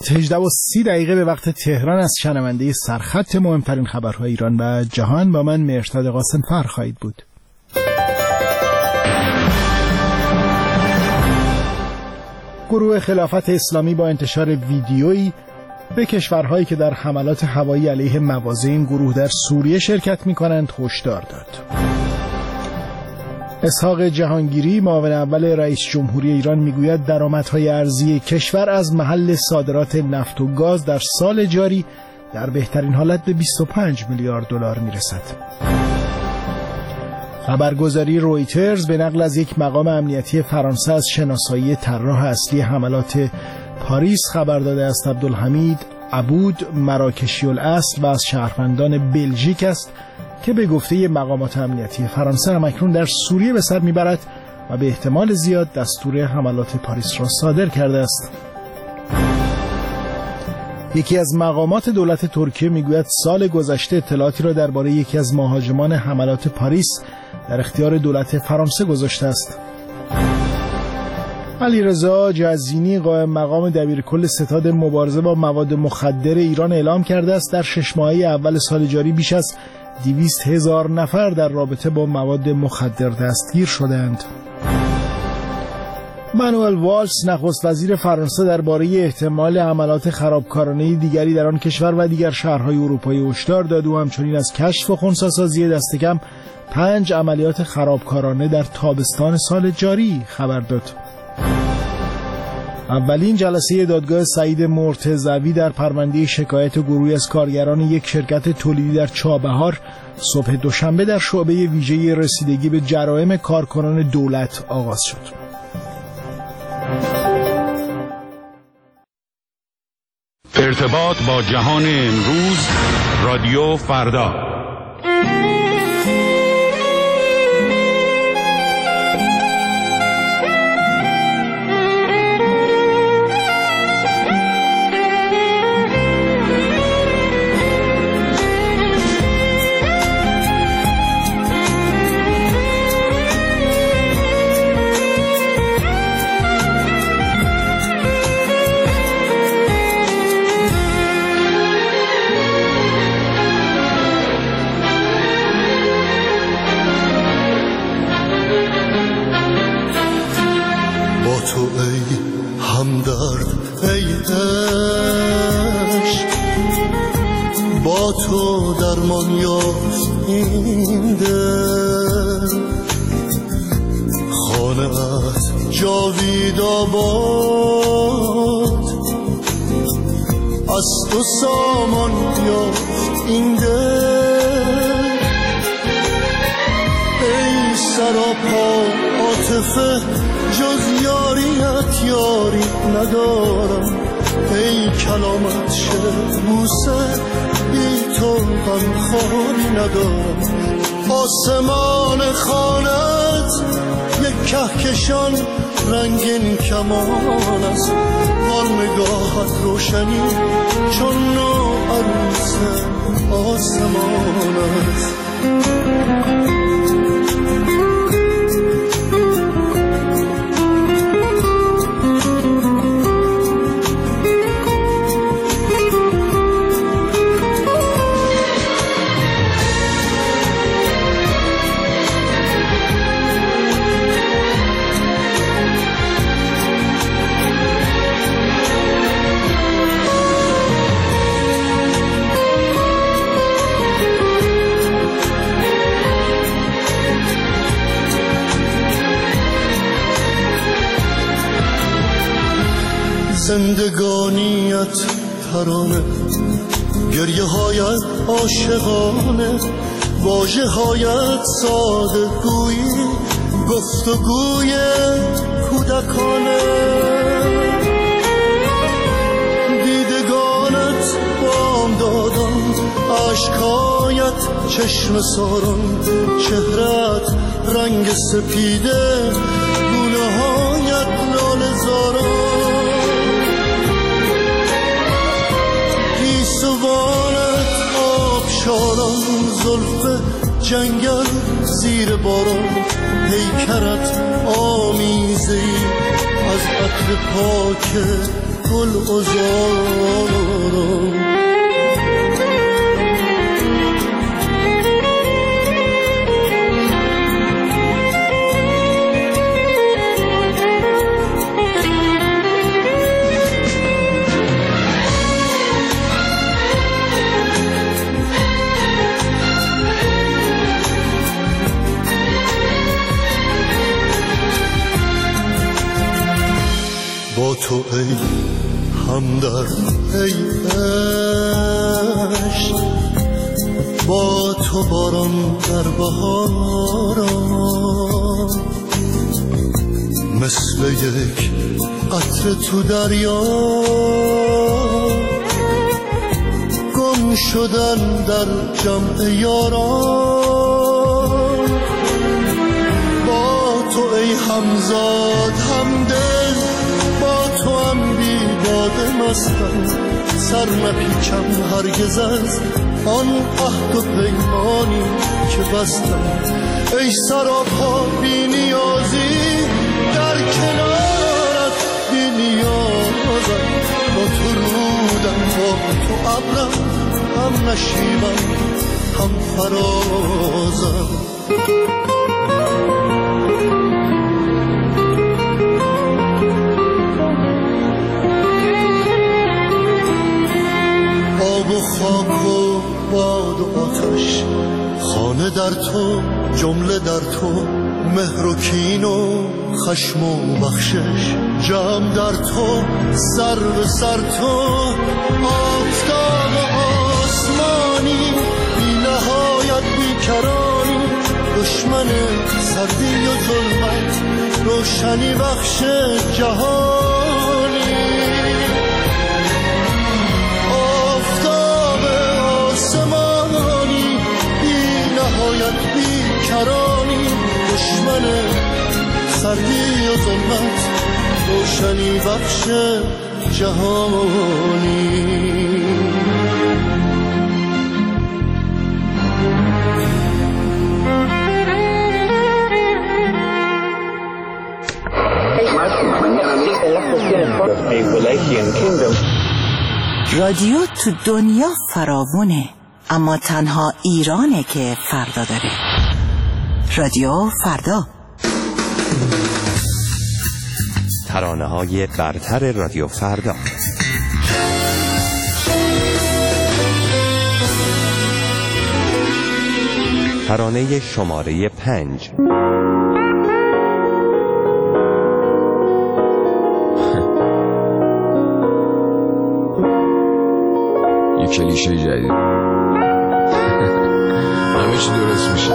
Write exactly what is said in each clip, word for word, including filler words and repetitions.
هجده و سی دقیقه به وقت تهران از شنونده سرخط مهمترین خبرهای ایران و جهان با من مهرداد قاسم‌فر خواهید بود. گروه خلافت اسلامی با انتشار ویدیویی به کشورهایی که در حملات هوایی علیه مواضع این گروه در سوریه شرکت می‌کنند هشدار داد. اسحاق جهانگیری معاون اول رئیس جمهوری ایران میگوید درآمدهای ارزی کشور از محل صادرات نفت و گاز در سال جاری در بهترین حالت به بیست و پنج میلیارد دلار میرسد. خبرگزاری رویترز به نقل از یک مقام امنیتی فرانسه از شناسایی طراح اصلی حملات پاریس خبر داده است. عبدالحمید عبود مراکشی الاصل و از شهروندان بلژیک است که به گفته مقامات امنیتی فرانسه همکنون در سوریه به سر میبرد و به احتمال زیاد دستور حملات پاریس را صادر کرده است. یکی از مقامات دولت ترکیه میگوید سال گذشته اطلاعاتی را درباره یکی از مهاجمان حملات پاریس در اختیار دولت فرانسه گذاشته است. علیرضا جزینی قائم مقام دبیرکل ستاد مبارزه با مواد مخدر ایران اعلام کرده است در شش ماهه اول سال جاری بیش از دویست هزار نفر در رابطه با مواد مخدر دستگیر شدند. مانوئل والز نخست وزیر فرانسه درباره احتمال حملات خرابکارانه دیگری در آن کشور و دیگر شهرهای اروپایی هشدار داد و همچنین از کشف و خنثی‌سازی دست کم پنج عملیات خرابکارانه در تابستان سال جاری خبر داد. اولین جلسه دادگاه سعید مرتضوی در پرونده شکایت گروهی از کارگران یک شرکت تولیدی در چابهار صبح دوشنبه در شعبه ویژه رسیدگی به جرایم کارکنان دولت آغاز شد. ارتباط با جهان امروز، رادیو فردا. با تو درمان یافت این دل، خانه از جاوید آباد، از تو سامان یافت این دل. ای سراپا عاطفه جز یاریت یاری ندارم، ای کلامت شعر بوسه بی تو غمخواری ندارم. آسمان خانت یک کهکشان رنگین کمان است، آن نگاهت روشنی چون نو عروس آسمان است. زندگانیت ترانه، گریه هایت عاشقانه، واژه هایت ساده گویی، گفتگوی کودکانه. دیدگانت بام دادم، عشقایت چشم ساران، چهرت رنگ سپیده، گونه هایت لاله زاران. سوانت آبشاران، زلف جنگل زیر باران، پیکرت آمیزه‌ای از عطر پاک گل عذارم. با تو ای همدرد ای عشق، با تو باران در بهارم، مثل یک قطره تو دریا گم شدن در جمع یاران. با تو ای همزاد همدل، با تو هم بیداده مستم، سر نپیچم هرگز از آن عهد و پیمانی که بستم. ای سراپا بی نیازی در کنارت بی نیازم، با تو رودم با تو ابرم، هم نشیبم هم فرازم. آب و خاک و باد و آتش، خانه در تو جمله در تو، مهر و کین و خشم و بخشش جمع در تو، سر به سر تو. آفتاب آسمانی بی نهایت بیکرانی، دشمن سردی و ظلمت، روشنی بخش جهانی. بیکرانی، دشمن سردی و ظلمت، روشنی بخش جهانی. رادیو تو دنیا فراوونه، اما تنها ایرانه که فردا داره. رادیو فردا، ترانه های برتر رادیو فردا. ترانه شماره پنج. یه کلیشه جدید، همه چی درست میشه.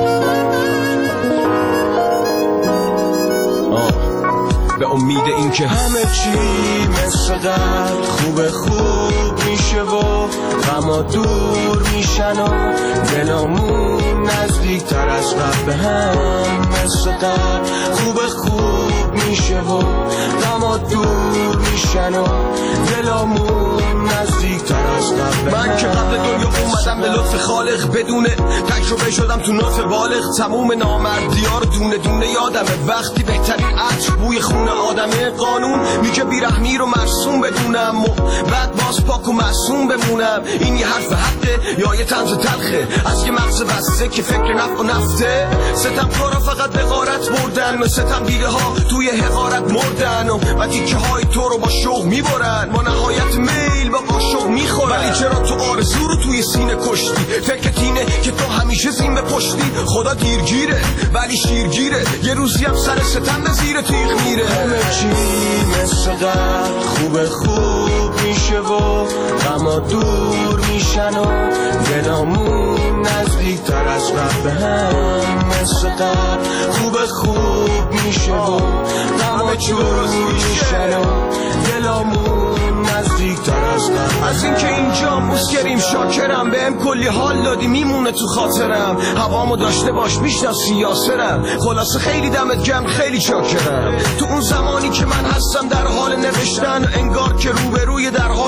به امید این که همه چی مثل قبل خوب خوب میشه و غما دور میشن و دلامون نزدیک تر از قبل به هم مثل قبل خوب خوب میشه و غما دور میشن و دلامون نزدیک تر از قبل. من که قبل دنیا اومدم به لطف خالق، بدون تجربه شدم تو نطف بالغ، تموم نامردی‌ها رو دونه دونه یادمه. وقتی بهترین عطر بوی خون آدمه، قانون میگه بیرحمی رو مرسوم بدونم و بعد باز پاک و معصوم بمونم. این یه حرف حقه یا یه طنز تلخه از یه مغز بسته که فکر نفع و نفته؟ ستم کارا فقط به غارت بردن و ستم دیده ها توی حقارت مردن و و تیکه های تو رو با شوق میبرن، با نهایت میل با قاشق میخورن. ولی چرا تو آرزو رو توی سینه کشتی؟ فکرت اینه که تو همیشه زین به پشتی. خدا دیرگیره ولی شیرگیره، یه روزی هم سر ستم به زیر تیغ میره. همه چی مثل قبل خوب خوب میشه و غما دور میشن و دلامون نزدیک تر از قبل به هم مثل قبل خوب خوب میشه و غما دور میشن و دلامون نزدیک تر از قبل. از اینکه اینجا موسکریم شاکرم، بهم کلی حال دادی میمونه تو خاطرم. هوامو داشته باش میشناسی یاسرم، خلاصه خیلی دمت گرم خیلی چاکرم. تو اون زمانی که من هستم در حال نوشتن، انگار که روبروی درهای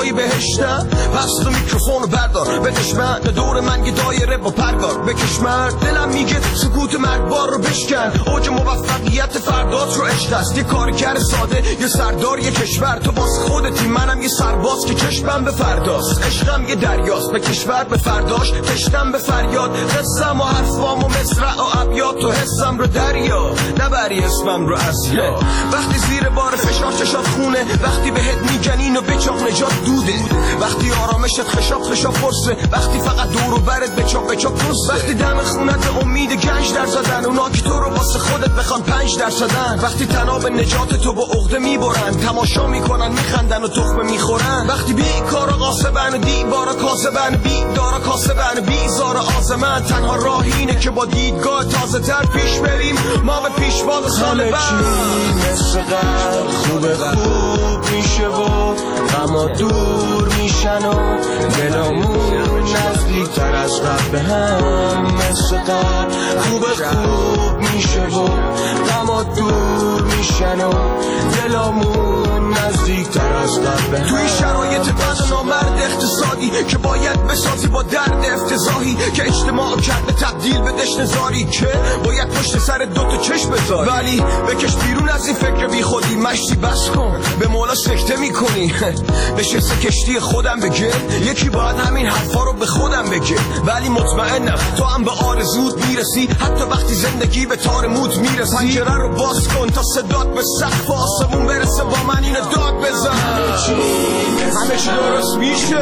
بالای بهشتم. پس تو میکروفونو بردار بدش من، دور من یه دایره با پرگار بکش مرد. دلم میگه سکوت مرگبار رو بشکن، اوج موفقیت فردات رو عشق است. یه کارگر ساده، یه سردار، یه کشور. تو باز خودتی، منم یه سرباز که چشمم به فرداست. عشقم یه دریاست، به کشور به فرداش کشتم به فریاد. قصم و حرفام و مصرع و ابیات، تو حسم رو دریا نبری اسمم رو اسیا. وقتی زیر بار فشار چشات خونه، وقتی بهت میگنین و بچاق نجات دوده. وقتی آرامشت خشاب خشاب فرسه، وقتی فقط دور و برت بچاق بچاق فرسه. وقتی دم خونت امید گنج در زدن، اونا که تو رو واسه خودت بخوان پنج درصدن. وقتی تناب نجات تو با عقده میبرن، تماشا میکنن میخندن و تخمه میخورن. وقتی بیکارا قاسبن و دیوارا کاسبن، بیدارا کاسبن بیزارا آزمن. تنها راه اینه که با دیدگاه تازه تر پیش بریم، ما به پیشواز سال بعد. مثل قبل خوب خوب میشه و غما دور میشن و دلامون نزدیک تر از قبل به هم. مثل قبل خوب خوب میشه و غما دور میشن و دلامون نزدیک تر از قبل به هم. توی شرایط بد و نامرد اقتصادی که باید بسازی با درد افتضاحی که اجتماع کرده تبدیل به دشنزاری، که باید پشت سر دوتا چشم بذاری. ولی بکش بیرون از این فکر بی خودی، مشتی بس کن به مولا سکته میکنی. نشسته کشتی خودم بگه، یکی باید همین حرفا رو به خودم بگه. ولی مطمئنم تو هم به آرزوت میرسی، حتی وقتی زندگی به تار موت میرسی. پنجره رو باز کن تا صدات به سقف آسمون برسه، با من اینو داد بزن. همه چی درست میشه،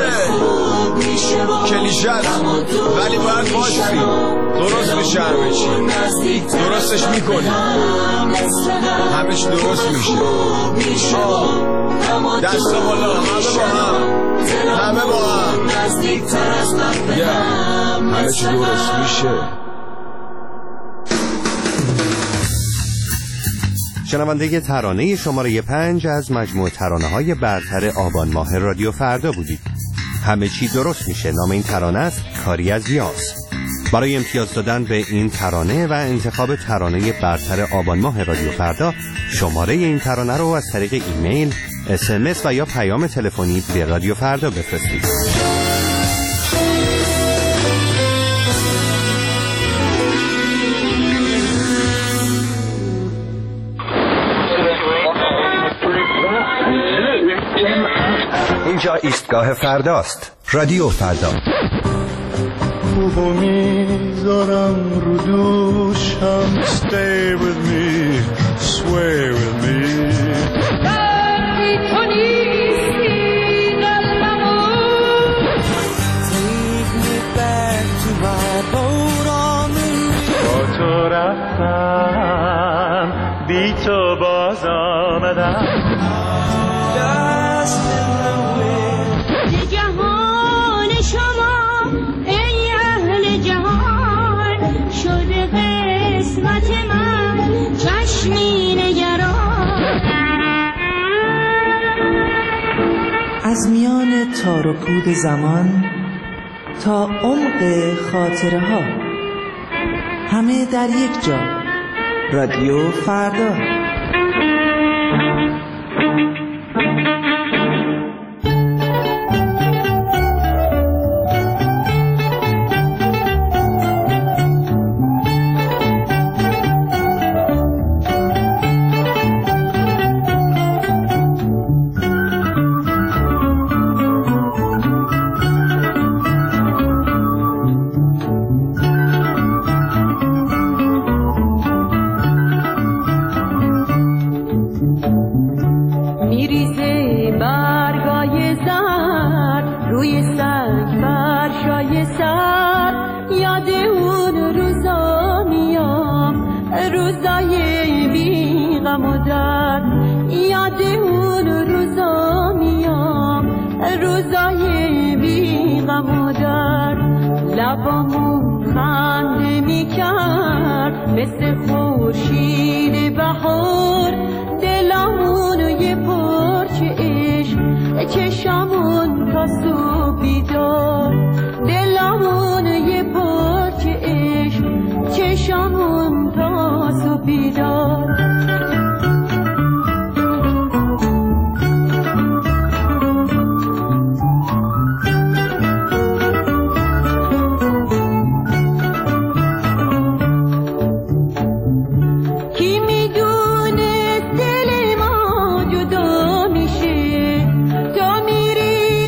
کلیشه ولی باید باشی، درست میشه. همه چی درستش میکنی، همه چی درست میشه. دست بالا، همه با هم، همه با هم، همه چی درست میشه. شنونده ترانه شماره پنج از مجموع ترانه‌های برتر آبان ماه رادیو فردا بودید. همه چی درست میشه نام این ترانه است، کاری از یاس. برای امتیاز دادن به این ترانه و انتخاب ترانه برتر آبان ماه رادیو فردا، شماره این ترانه رو از طریق ایمیل، اس ام اس و یا پیام تلفنی به رادیو فردا بفرستید. اینجا ایستگاه فرداست، رادیو فردا. خوبو میذارم رو دوشم، stay with me, sway with me. دردی تو نیستی قلبمو. Take me back to my boat on the river. با تو رفتم، بی تو باز آمدم. جهان شما ای اهل جهان، شده قسمت من چشمی نگران. از میان تار و پود زمان تا عمق خاطره ها، همه در یک جا، رادیو فردا. روزای بی غم و درد، لبامون خنده میکرد مثل خورشید بهار. دلمونو یه پرچه عشق، چشمون تا صبح بیدار. دلمونو یه پرچه عشق، چشمون تا صبح بیدار.